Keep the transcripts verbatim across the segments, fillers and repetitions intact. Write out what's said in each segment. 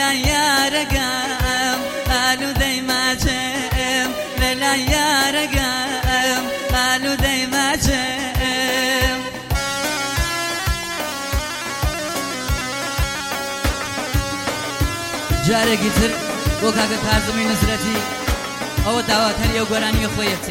للا يارقام قالوا دايما جم للا يارقام قالوا دايما جم جارێکی تر بۆ کاکە کازمی نزرەتی ئەوە داواتەریە و گۆرانیە خۆیەتی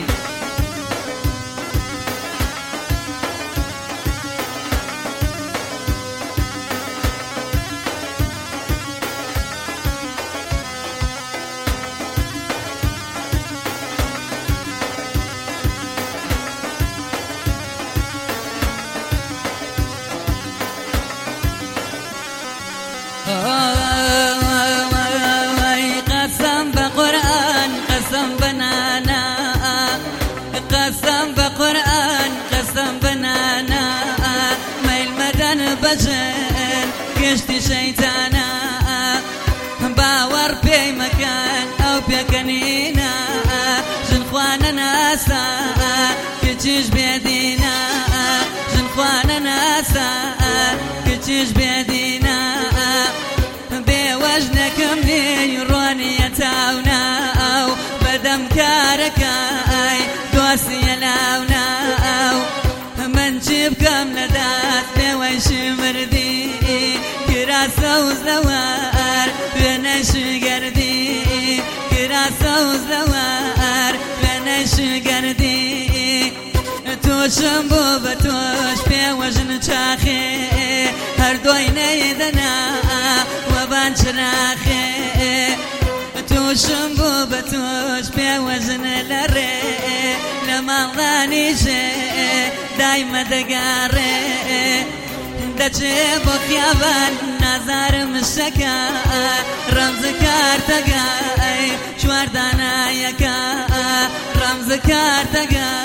قسم بقرآن قسم بنانا قسم بقرآن قسم بنانا ميل مدن بجن كشتي شيطانا باور بي مكان او بيكنينا جنخوانا ناسا كتيش بيدينا جنخوانا ناسا كتيش بيدينا بوجنكم نيروني يتاونا او بدم كاركاي دوسي يلاونا او من جيبكم لدات بويش مردي كراسة وزوار بنش قردي كراسة وزوار بنش قردي توشم بو بتوش بوجن شاخي هردوي نيدنا وبان شراخي توشم بو بتوش بوجن لري لما ظانيشي دايما دقاري دچه بو خيابان نظر مشكا رمز كارتقاي شوار دانا يكا رمز كارتقاي